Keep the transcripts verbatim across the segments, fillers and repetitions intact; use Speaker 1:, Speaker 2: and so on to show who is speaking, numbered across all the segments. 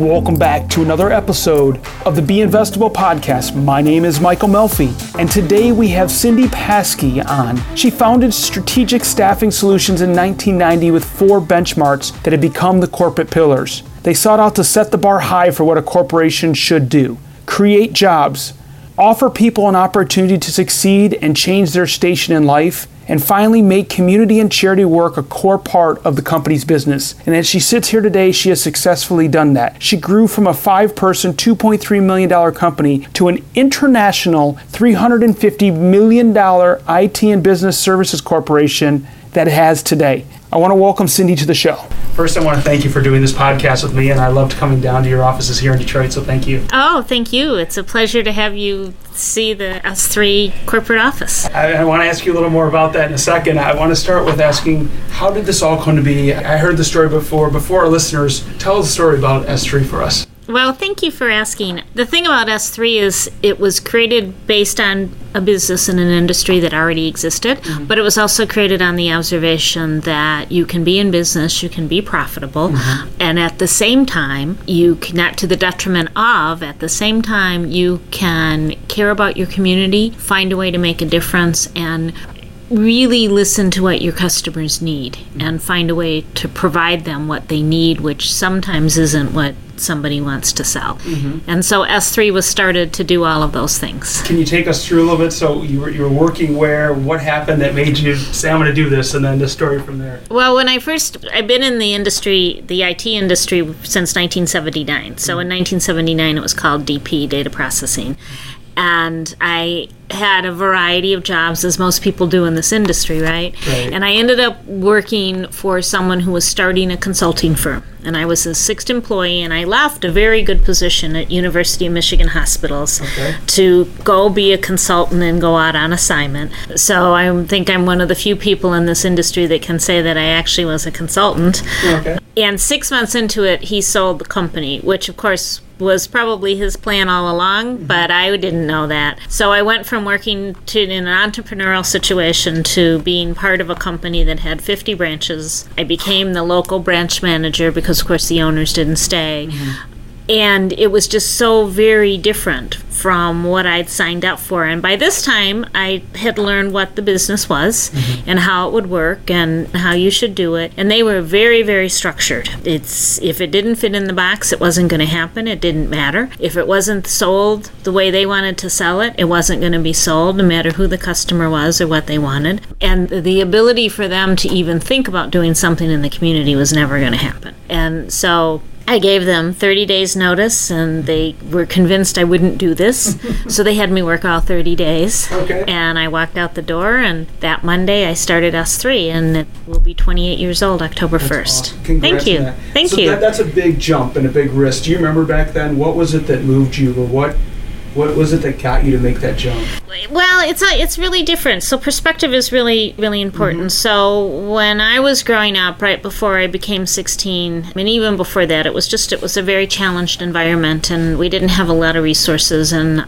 Speaker 1: Welcome back to another episode of the Be Investable podcast. My name is Michael Melfi, and today we have Cindy Paskey on. She founded Strategic Staffing Solutions in nineteen ninety with four benchmarks that have become the corporate pillars. They sought out to set the bar high for what a corporation should do: create jobs, offer people an opportunity to succeed and change their station in life, and finally make community and charity work a core part of the company's business. And as she sits here today, she has successfully done that. She grew from a five-person, two point three million dollars company to an international three hundred fifty million dollars I T and business services corporation that it has today. I want to welcome Cindy to the show. First, I want to thank you for doing this podcast with me, and I loved coming down to your offices here in Detroit, so thank you.
Speaker 2: Oh, thank you. It's a pleasure to have you see the S three corporate office.
Speaker 1: I, I want to ask you a little more about that in a second. I want to start with asking, how did this all come to be? I heard the story before. Before our listeners, tell the story about S three for us.
Speaker 2: Well, thank you for asking. The thing about S three is it was created based on a business in an industry that already existed, mm-hmm. but it was also created on the observation that you can be in business, you can be profitable, mm-hmm. and at the same time, you can, not to the detriment of, at the same time, you can care about your community, find a way to make a difference, and really listen to what your customers need mm-hmm. and find a way to provide them what they need, which sometimes isn't what somebody wants to sell. Mm-hmm. And so S three was started to do all of those things.
Speaker 1: Can you take us through a little bit? So you were, you were working where? What happened that made you say, I'm going to do this, and then the story from there?
Speaker 2: Well, when I first, I've been in the industry, the I T industry, since nineteen seventy-nine. So in nineteen seventy-nine, it was called D P, Data Processing. And I had a variety of jobs, as most people do in this industry, right?
Speaker 1: right?
Speaker 2: And I ended up working for someone who was starting a consulting firm. And I was a sixth employee, and I left a very good position at University of Michigan Hospitals okay. to go be a consultant and go out on assignment. So I think I'm one of the few people in this industry that can say that I actually was a consultant.
Speaker 1: Okay.
Speaker 2: And six months into it, he sold the company, which, of course, was probably his plan all along, mm-hmm. but I didn't know that. So I went from working to in an entrepreneurial situation to being part of a company that had fifty branches. I became the local branch manager because, of course, the owners didn't stay. Mm-hmm. And it was just so very different from what I'd signed up for. And by this time, I had learned what the business was mm-hmm. and how it would work and how you should do it. And they were very, very structured. It's if it didn't fit in the box, it wasn't going to happen. It didn't matter. If it wasn't sold the way they wanted to sell it, it wasn't going to be sold, no matter who the customer was or what they wanted. And the ability for them to even think about doing something in the community was never going to happen. And so I gave them thirty days notice, and they were convinced I wouldn't do this. So they had me work all thirty days.
Speaker 1: Okay.
Speaker 2: And I walked out the door, and that Monday I started S three, and it will be twenty-eight years old October first.
Speaker 1: Awesome. Congrats
Speaker 2: Thank you.
Speaker 1: on that.
Speaker 2: Thank
Speaker 1: so
Speaker 2: you.
Speaker 1: That, that's a big jump and a big risk. Do you remember back then, what was it that moved you, or what What was it that got you to make that jump?
Speaker 2: Well, it's a, it's really different. So perspective is really, really important. Mm-hmm. So when I was growing up, right before I became sixteen, I mean, even before that, it was just, it was a very challenged environment, and we didn't have a lot of resources, and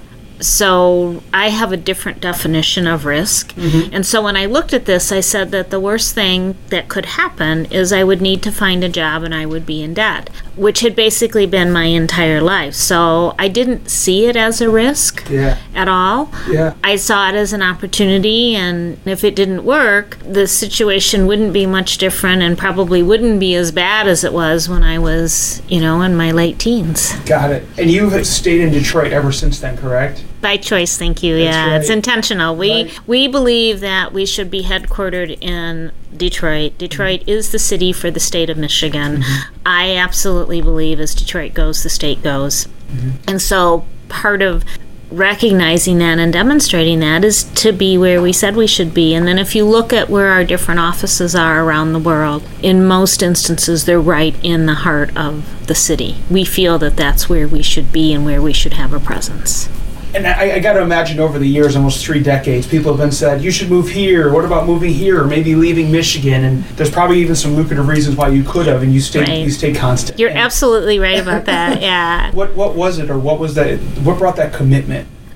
Speaker 2: so I have a different definition of risk. Mm-hmm. And so when I looked at this, I said that the worst thing that could happen is I would need to find a job and I would be in debt, which had basically been my entire life. So I didn't see it as a risk
Speaker 1: yeah.
Speaker 2: at all.
Speaker 1: Yeah.
Speaker 2: I saw it as an opportunity, and if it didn't work, the situation wouldn't be much different and probably wouldn't be as bad as it was when I was, you know, in my late teens.
Speaker 1: Got it. And you've stayed in Detroit ever since then, correct?
Speaker 2: By choice, thank you.
Speaker 1: That's
Speaker 2: yeah,
Speaker 1: right.
Speaker 2: It's intentional. We
Speaker 1: right.
Speaker 2: we believe that we should be headquartered in Detroit. Detroit mm-hmm. is the city for the state of Michigan. Mm-hmm. I absolutely believe as Detroit goes, the state goes. Mm-hmm. And so part of recognizing that and demonstrating that is to be where we said we should be. And then if you look at where our different offices are around the world, in most instances, they're right in the heart of the city. We feel that that's where we should be and where we should have a presence.
Speaker 1: And I, I got to imagine over the years, almost three decades, people have been said, you should move here. What about moving here? Or maybe leaving Michigan? And there's probably even some lucrative reasons why you could have, and you stayed
Speaker 2: right.
Speaker 1: you stayed constant.
Speaker 2: You're
Speaker 1: and
Speaker 2: absolutely right about that, yeah.
Speaker 1: What what was it, or what was that? What brought that commitment?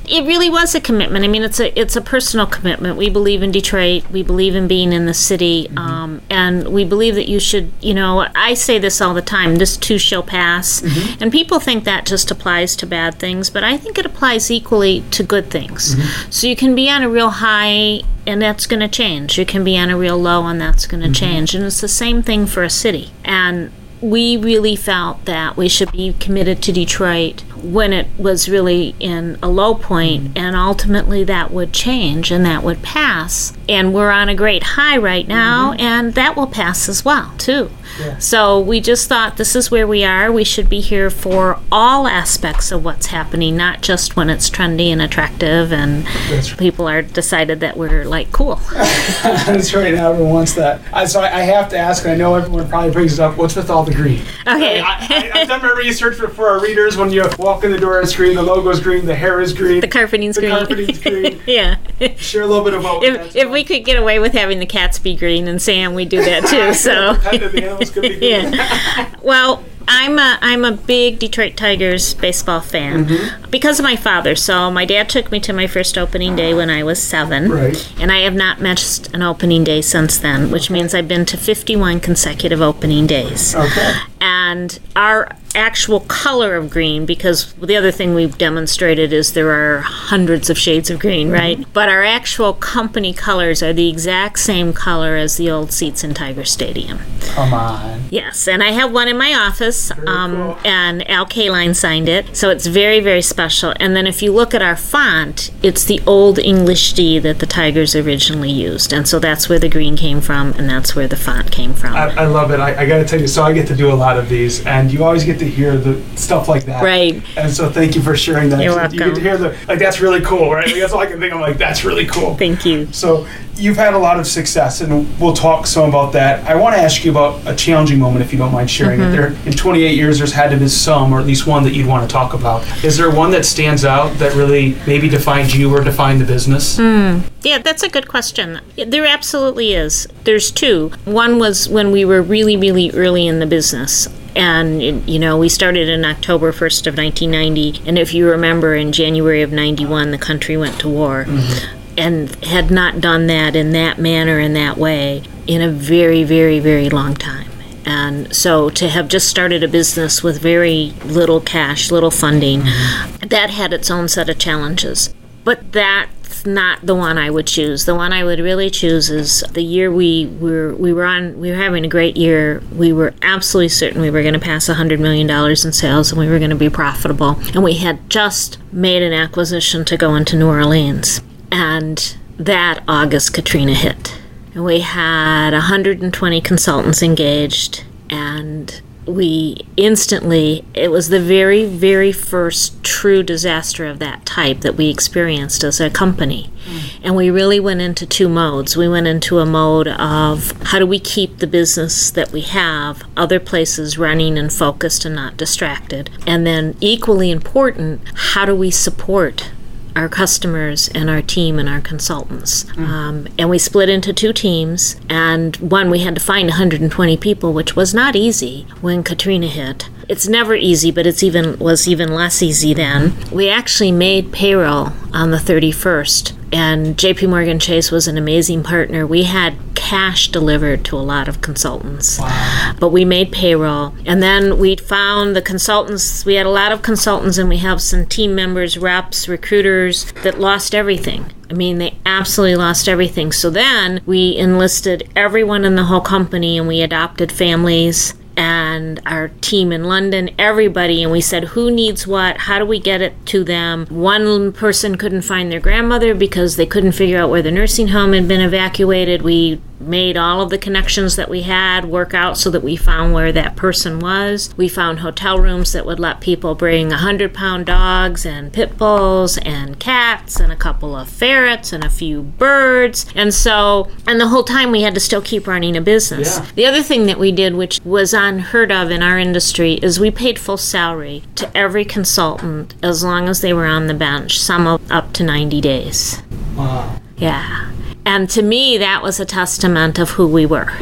Speaker 2: it really was a commitment. I mean, it's a it's a personal commitment. We believe in Detroit. We believe in being in the city, mm-hmm. um, and we believe that you should. You know, I say this all the time. This too shall pass, mm-hmm. and people think that just applies to bad things, but I think it applies equally to good things. Mm-hmm. So you can be on a real high, and that's going to change. You can be on a real low, and that's going to mm-hmm. change. And it's the same thing for a city. And we really felt that we should be committed to Detroit when it was really in a low point, mm-hmm. and ultimately that would change and that would pass. And we're on a great high right now, mm-hmm. and that will pass as well, too. Yeah. So we just thought this is where we are. We should be here for all aspects of what's happening, not just when it's trendy and attractive and right. people are decided that we're like cool.
Speaker 1: That's right. Now everyone wants that. Uh, so I, I have to ask, and I know everyone probably brings it up, what's with all the green?
Speaker 2: Okay.
Speaker 1: I, I, I've done my research for, for our readers. When you walk in the door, it's green, the logo's green, the hair is green.
Speaker 2: The carpeting's
Speaker 1: the
Speaker 2: green.
Speaker 1: The carpeting's green.
Speaker 2: Yeah.
Speaker 1: Share a little bit about
Speaker 2: if,
Speaker 1: that.
Speaker 2: If we could get away with having the cats be green and Sam, we do that too. So.
Speaker 1: The animals could be green.
Speaker 2: Yeah. Well, I'm a I'm a big Detroit Tigers baseball fan mm-hmm. because of my father. So my dad took me to my first opening day when I was seven,
Speaker 1: right.
Speaker 2: and I have not missed an opening day since then, which means I've been to fifty-one consecutive opening days.
Speaker 1: Okay.
Speaker 2: And our actual color of green, because the other thing we've demonstrated is there are hundreds of shades of green, right? Mm-hmm. But our actual company colors are the exact same color as the old seats in Tiger Stadium.
Speaker 1: Come on.
Speaker 2: Yes, and I have one in my office, um,
Speaker 1: cool.
Speaker 2: and Al Kaline signed it, so it's very, very special. And then if you look at our font, it's the old English D that the Tigers originally used, and so that's where the green came from, and that's where the font came from.
Speaker 1: I, I love it. I, I got to tell you, so I get to do a lot of these, and you always get to hear the stuff like that.
Speaker 2: Right.
Speaker 1: And so thank you for sharing that.
Speaker 2: You're welcome.
Speaker 1: You get to hear the, like, that's really cool, right? Like, that's all I can think. I'm like, that's really cool.
Speaker 2: Thank you.
Speaker 1: So you've had a lot of success, and we'll talk some about that. I want to ask you about a challenging moment, if you don't mind sharing mm-hmm. it. There, in twenty-eight years, there's had to be some, or at least one that you'd want to talk about. Is there one that stands out that really maybe defined you or defined the business?
Speaker 2: Mm. Yeah, that's a good question. There absolutely is. There's two. One was when we were really, really early in the business. And, you know, we started in October first of nineteen ninety. And if you remember, in January of ninety-one, the country went to war. Mm-hmm. And had not done that in that manner, in that way, in a very, very, very long time. And so to have just started a business with very little cash, little funding, mm-hmm. that had its own set of challenges. But that's not the one I would choose. The one I would really choose is the year we were we were on. We were having a great year. We were absolutely certain we were going to pass one hundred million dollars in sales, and we were going to be profitable. And we had just made an acquisition to go into New Orleans. And that August, Katrina hit. And we had one hundred twenty consultants engaged, and we instantly, it was the very, very first true disaster of that type that we experienced as a company. Mm. And we really went into two modes. We went into a mode of how do we keep the business that we have, other places running and focused and not distracted. And then equally important, how do we support our customers and our team and our consultants. Mm. Um, and we split into two teams, and one, we had to find one hundred twenty people, which was not easy when Katrina hit. It's never easy, but it's even was even less easy then. We actually made payroll on the thirty-first, and J P Morgan Chase was an amazing partner. We had cash delivered to a lot of consultants. Wow. But we made payroll. And then we found the consultants, we had a lot of consultants, and we have some team members, reps, recruiters that lost everything. I mean, they absolutely lost everything. So then we enlisted everyone in the whole company, and we adopted families and our team in London, everybody, and we said, who needs what? How do we get it to them? One person couldn't find their grandmother because they couldn't figure out where the nursing home had been evacuated. We made all of the connections that we had work out so that we found where that person was. We found hotel rooms that would let people bring one hundred pound dogs and pit bulls and cats and a couple of ferrets and a few birds. And so, and the whole time we had to still keep running a business. Yeah. The other thing that we did, which was unheard of in our industry, is we paid full salary to every consultant as long as they were on the bench, some up to ninety days.
Speaker 1: Wow.
Speaker 2: Yeah. And to me, that was a testament of who we were.
Speaker 1: Yeah.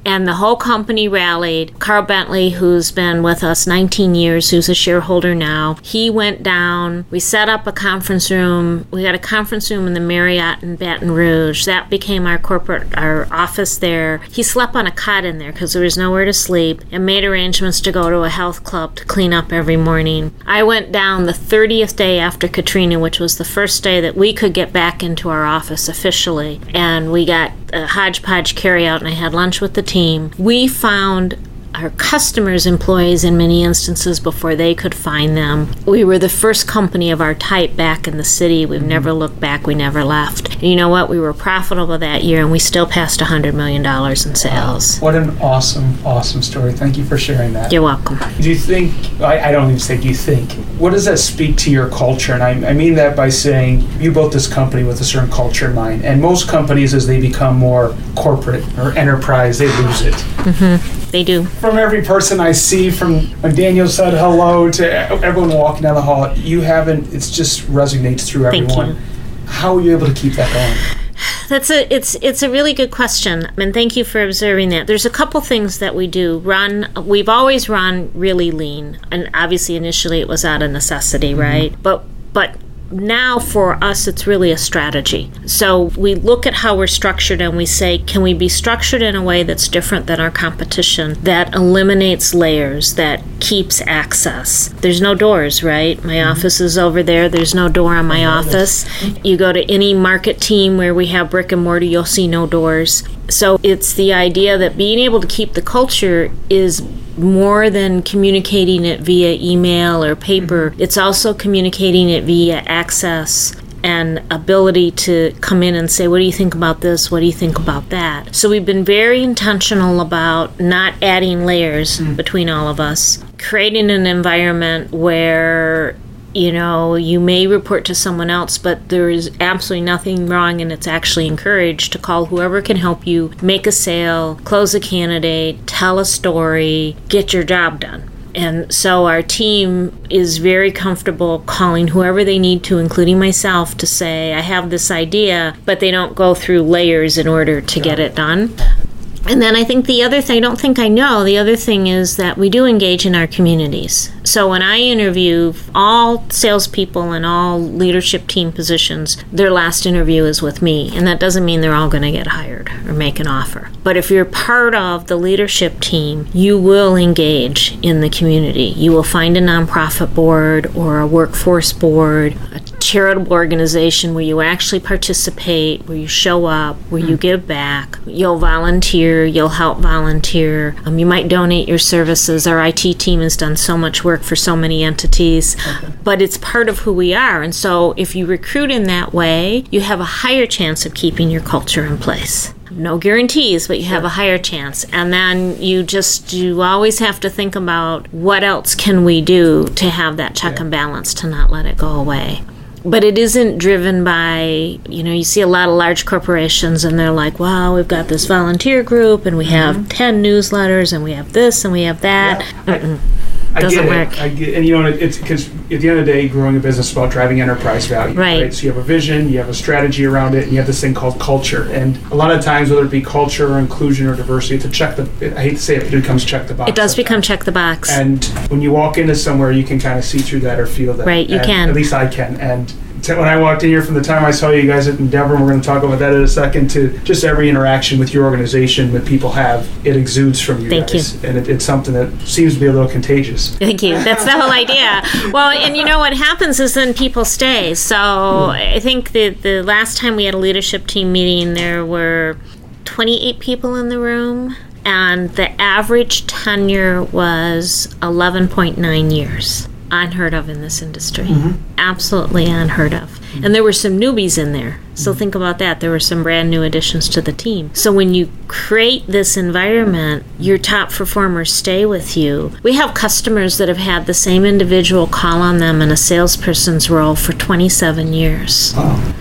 Speaker 2: And the whole company rallied. Carl Bentley, who's been with us nineteen years, who's a shareholder now, he went down. We set up a conference room. We got a conference room in the Marriott in Baton Rouge. That became our corporate, our office there. He slept on a cot in there because there was nowhere to sleep, and made arrangements to go to a health club to clean up every morning. I went down the thirtieth day after Katrina, which was the first day that we could get back into our office officially, and we got a hodgepodge carryout, and I had lunch with the team. We found our customers' employees in many instances before they could find them. We were the first company of our type back in the city. We've mm-hmm. never looked back. We never left. And you know what? We were profitable that year, and we still passed one hundred million dollars in sales.
Speaker 1: Wow. What an awesome, awesome story. Thank you for sharing that.
Speaker 2: You're welcome.
Speaker 1: Do you think, I, I don't even say do you think, what does that speak to your culture? And I, I mean that by saying you built this company with a certain culture in mind. And most companies, as they become more corporate or enterprise, they lose it.
Speaker 2: Mm-hmm. They do.
Speaker 1: From every person I see, from when Daniel said hello to everyone walking down the hall, you haven't, it just resonates through everyone.
Speaker 2: Thank you.
Speaker 1: How are you able to keep that going?
Speaker 2: That's a it's it's a really good question, and thank you for observing that. There's a couple things that we do. Run, we've always run really lean, and obviously initially it was out of necessity, mm-hmm. right? But but now for us it's really a strategy. So we look at how we're structured and we say, can we be structured in a way that's different than our competition, that eliminates layers, that keeps access? There's no doors, right? My mm-hmm. office is over there. There's no door on my office. You go to any market team where we have brick and mortar, you'll see no doors. So it's the idea that being able to keep the culture is more than communicating it via email or paper. Mm-hmm. It's also communicating it via access and ability to come in and say, what do you think about this? What do you think about that? So we've been very intentional about not adding layers mm-hmm. between all of us, creating an environment where you know, you may report to someone else, but there is absolutely nothing wrong, and it's actually encouraged to call whoever can help you make a sale, close a candidate, tell a story, get your job done. And so our team is very comfortable calling whoever they need to, including myself, to say, I have this idea, but they don't go through layers in order to get it done. And then I think the other thing, I don't think I know, the other thing is that we do engage in our communities. So when I interview all salespeople and all leadership team positions, their last interview is with me. And that doesn't mean they're all going to get hired or make an offer. But if you're part of the leadership team, you will engage in the community. You will find a nonprofit board or a workforce board, a charitable organization where you actually participate, where you show up, where you give back. You'll volunteer. You'll help volunteer. Um, you might donate your services. Our I T team has done so much work for so many entities, okay. but it's part of who we are. And so if you recruit in that way, you have a higher chance of keeping your culture in place. No guarantees, but you have a higher chance. And then you just, you always have to think about what else can we do to have that check yeah. and balance, to not let it go away. But it isn't driven by, you know, you see a lot of large corporations and they're like, wow, we've got this volunteer group and we have mm-hmm. ten newsletters and we have this and we have that.
Speaker 1: Yeah. I, I
Speaker 2: Doesn't
Speaker 1: get
Speaker 2: work.
Speaker 1: it. I get, and you know, it's because at the end of the day, growing a business is about driving enterprise value.
Speaker 2: Right.
Speaker 1: right. So you have a vision, you have a strategy around it, and you have this thing called culture. And a lot of times, whether it be culture or inclusion or diversity, to check the, I hate to say it, but it becomes check the box.
Speaker 2: It does
Speaker 1: sometimes.
Speaker 2: become check the box.
Speaker 1: And when you walk into somewhere, you can kind of see through that or feel that.
Speaker 2: Right, you
Speaker 1: and
Speaker 2: can.
Speaker 1: At least I can. And when I walked in here, from the time I saw you guys at Endeavor, and we're going to talk about that in a second, to just every interaction with your organization that people have, it exudes from you
Speaker 2: Thank
Speaker 1: guys.
Speaker 2: you.
Speaker 1: And it, it's something that seems to be a little contagious.
Speaker 2: Thank you. That's the whole idea. Well, and you know what happens is then people stay. So mm. I think the, the last time we had a leadership team meeting, there were twenty-eight people in the room, and the average tenure was eleven point nine years. Unheard of in this industry. Mm-hmm. Absolutely unheard of. Mm-hmm. And there were some newbies in there. So mm-hmm. think about that. There were some brand new additions to the team. So when you create this environment, your top performers stay with you. We have customers that have had the same individual call on them in a salesperson's role for twenty-seven years.
Speaker 1: Wow.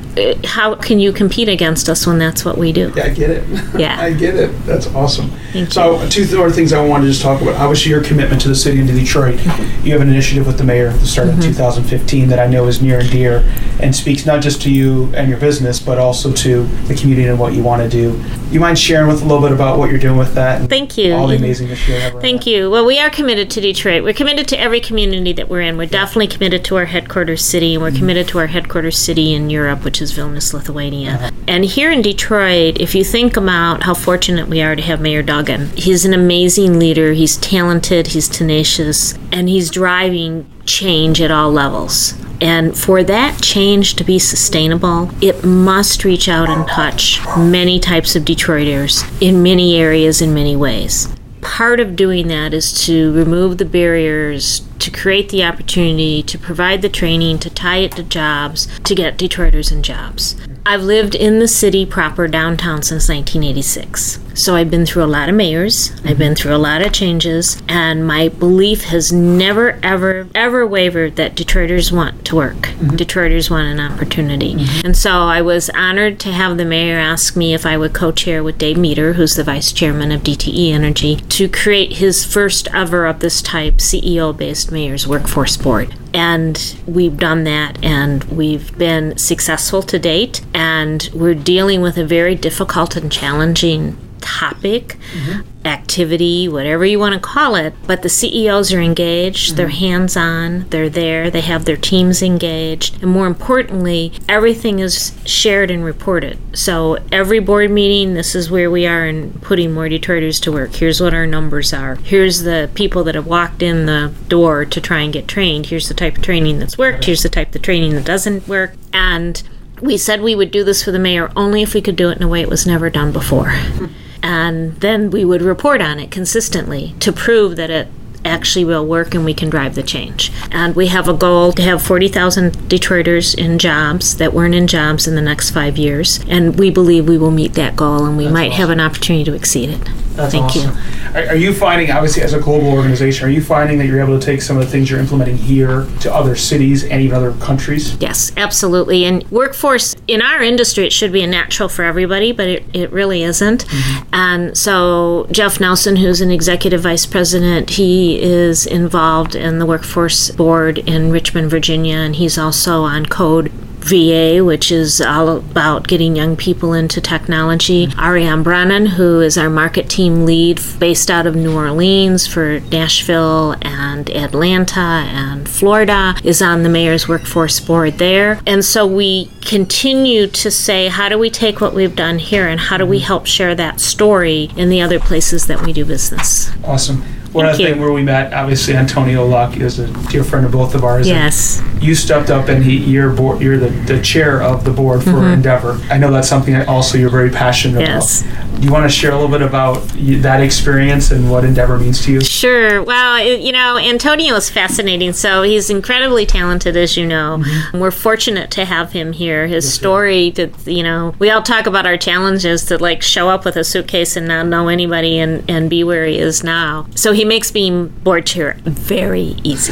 Speaker 2: how can you compete against us when that's what we do?
Speaker 1: Yeah, I get it.
Speaker 2: Yeah.
Speaker 1: I get it. That's awesome.
Speaker 2: Thank
Speaker 1: so,
Speaker 2: you.
Speaker 1: two other things I wanted to just talk about. Obviously, your commitment to the city of Detroit. You have an initiative with the mayor that started mm-hmm. in two thousand fifteen that I know is near and dear and speaks not just to you and your business, but also to the community and what you want to do. You mind sharing with a little bit about what you're doing with that? And
Speaker 2: Thank you.
Speaker 1: All the amazingness you have.
Speaker 2: Thank you. Well, we are committed to Detroit. We're committed to every community that we're in. We're definitely committed to our headquarters city, and we're mm-hmm. committed to our headquarters city in Europe, which is Vilnius, Lithuania. Uh-huh. And here in Detroit, if you think about how fortunate we are to have Mayor Duggan, he's an amazing leader. He's talented, he's tenacious, and he's driving change at all levels. And for that change to be sustainable, it must reach out and touch many types of Detroiters in many areas in many ways. Part of doing that is to remove the barriers, to create the opportunity, to provide the training, to tie it to jobs, to get Detroiters in jobs. I've lived in the city proper downtown since nineteen eighty-six. So I've been through a lot of mayors, I've been through a lot of changes, and my belief has never, ever, ever wavered that Detroiters want to work. Mm-hmm. Detroiters want an opportunity. Mm-hmm. And so I was honored to have the mayor ask me if I would co-chair with Dave Meter, who's the vice chairman of D T E Energy, to create his first ever of this type C E O-based Mayor's Workforce Board. And we've done that, and we've been successful to date, and we're dealing with a very difficult and challenging topic, mm-hmm. activity, whatever you want to call it, but the C E Os are engaged, mm-hmm. they're hands-on, they're there, they have their teams engaged, and more importantly, everything is shared and reported. So every board meeting, this is where we are in putting more Detroiters to work. Here's what our numbers are. Here's the people that have walked in the door to try and get trained. Here's the type of training that's worked. Here's the type of training that doesn't work. And we said we would do this for the mayor only if we could do it in a way it was never done before. Mm-hmm. And then we would report on it consistently to prove that it actually will work and we can drive the change. And we have a goal to have forty thousand Detroiters in jobs that weren't in jobs in the next five years. And we believe we will meet that goal, and we That's might awesome. have an opportunity to exceed it.
Speaker 1: That's
Speaker 2: Thank
Speaker 1: awesome.
Speaker 2: you.
Speaker 1: Are, are you finding, obviously as a global organization, are you finding that you're able to take some of the things you're implementing here to other cities and even other countries?
Speaker 2: Yes, absolutely. And workforce, in our industry, it should be a natural for everybody, but it, it really isn't. Mm-hmm. And so Jeff Nelson, who's an executive vice president, he is involved in the workforce board in Richmond, Virginia, and he's also on Code V A, which is all about getting young people into technology. Ariane Brennan, who is our market team lead based out of New Orleans for Nashville and Atlanta and Florida, is on the Mayor's Workforce Board there. And so we continue to say, how do we take what we've done here and how do we help share that story in the other places that we do business?
Speaker 1: Awesome. One
Speaker 2: Thank
Speaker 1: other
Speaker 2: you.
Speaker 1: thing where we met, obviously, Antonio Luck is a dear friend of both of ours.
Speaker 2: Yes.
Speaker 1: You stepped up, and he, you're, board, you're the, the chair of the board for mm-hmm. Endeavor. I know that's something that also you're very passionate
Speaker 2: yes.
Speaker 1: about. Do you want to share a little bit about that experience and what Endeavor means to you?
Speaker 2: Sure. Well, it, you know, Antonio is fascinating. So he's incredibly talented, as you know. Mm-hmm. We're fortunate to have him here. His yes, story, to, you know, we all talk about our challenges to, like, show up with a suitcase and not know anybody and, and be where he is now. So he makes being board chair very easy.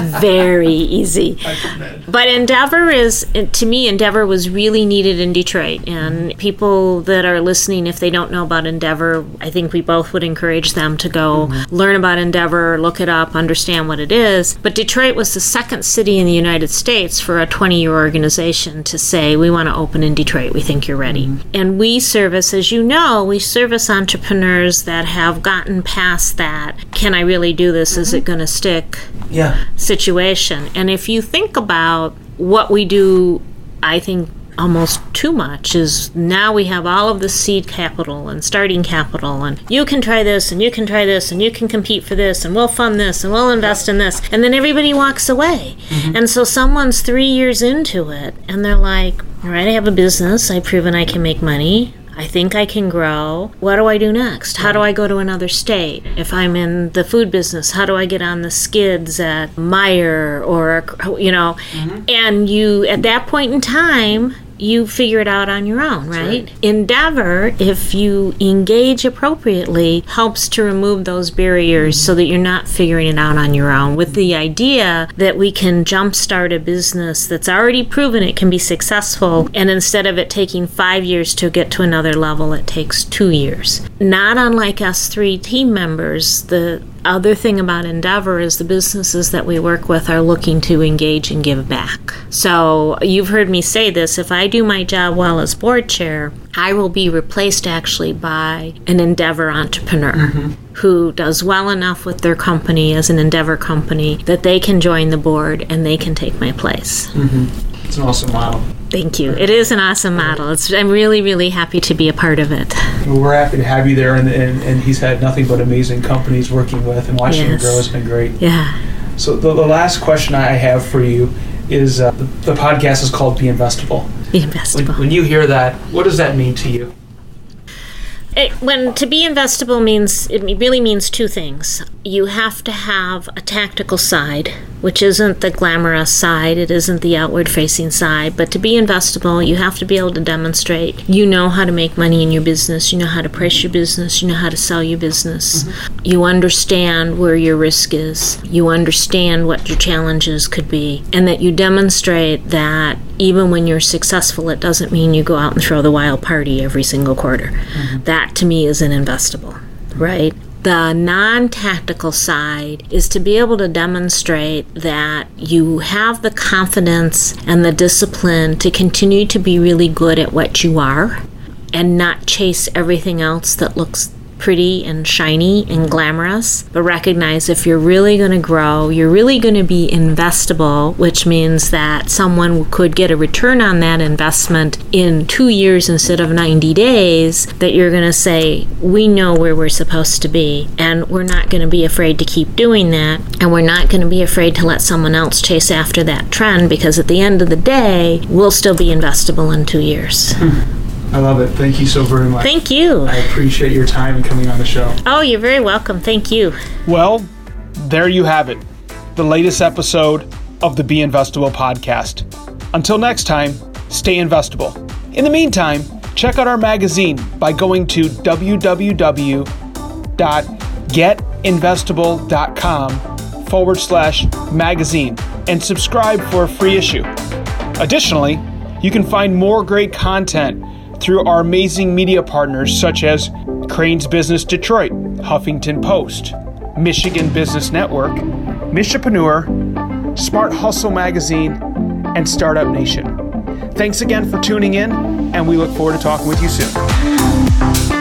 Speaker 2: Very easy. But Endeavor is, to me, Endeavor was really needed in Detroit. And people that are listening, if they don't know about Endeavor, I think we both would encourage them to go mm-hmm. learn about Endeavor, look it up, understand what it is. But Detroit was the second city in the United States for a twenty-year organization to say, we want to open in Detroit. We think you're ready. Mm-hmm. And we service, as you know, we service entrepreneurs that have gotten past that, can I really do this? Mm-hmm. Is it going to stick?
Speaker 1: Yeah.
Speaker 2: Situation. And if you think about what we do, I think almost too much is now we have all of the seed capital and starting capital, and you can try this and you can try this and you can compete for this and we'll fund this and we'll invest in this, and then everybody walks away. Mm-hmm. And so someone's three years into it and they're like, all right, I have a business, I've proven I can make money, I think I can grow. What do I do next? How do I go to another state? If I'm in the food business, how do I get on the skids at Meijer or, you know, mm-hmm. and you, at that point in time, you figure it out on your own, right?
Speaker 1: right?
Speaker 2: Endeavor, if you engage appropriately, helps to remove those barriers mm-hmm. so that you're not figuring it out on your own, with the idea that we can jumpstart a business that's already proven it can be successful, and instead of it taking five years to get to another level, it takes two years. Not unlike us three team members, the other thing about Endeavor is the businesses that we work with are looking to engage and give back. So you've heard me say this, if I do my job well as board chair, I will be replaced actually by an Endeavor entrepreneur mm-hmm. who does well enough with their company as an Endeavor company that they can join the board and they can take my place.
Speaker 1: Mm-hmm. It's an awesome model.
Speaker 2: Thank you. It is an awesome model. It's, I'm really, really happy to be a part of it.
Speaker 1: Well, we're happy to have you there, and, and, and he's had nothing but amazing companies working with, and watching
Speaker 2: yes.
Speaker 1: him grow has been great.
Speaker 2: Yeah.
Speaker 1: So the, the last question I have for you is, uh, the, the podcast is called Be Investable.
Speaker 2: Be Investable.
Speaker 1: When, when you hear that, what does that mean to you?
Speaker 2: It, when to be investable means, it really means two things. You have to have a tactical side, which isn't the glamorous side, it isn't the outward-facing side, but to be investable, you have to be able to demonstrate you know how to make money in your business, you know how to price your business, you know how to sell your business, mm-hmm. you understand where your risk is, you understand what your challenges could be, and that you demonstrate that even when you're successful, it doesn't mean you go out and throw the wild party every single quarter. Mm-hmm. That, to me, is an investable, right? The non-tactical side is to be able to demonstrate that you have the confidence and the discipline to continue to be really good at what you are and not chase everything else that looks pretty and shiny and glamorous, but recognize if you're really going to grow, you're really going to be investable, which means that someone could get a return on that investment in two years instead of ninety days, that you're going to say, we know where we're supposed to be, and we're not going to be afraid to keep doing that, and we're not going to be afraid to let someone else chase after that trend, because at the end of the day, we'll still be investable in two years.
Speaker 1: I love it. Thank you so very much.
Speaker 2: Thank you.
Speaker 1: I appreciate your time and coming on the show.
Speaker 2: Oh, you're very welcome. Thank you.
Speaker 1: Well, there you have it. The latest episode of the Be Investable podcast. Until next time, stay investable. In the meantime, check out our magazine by going to www.getinvestable.com forward slash magazine and subscribe for a free issue. Additionally, you can find more great content through our amazing media partners such as Cranes Business Detroit, Huffington Post, Michigan Business Network, Mishapreneur, Smart Hustle Magazine, and Startup Nation. Thanks again for tuning in, and we look forward to talking with you soon.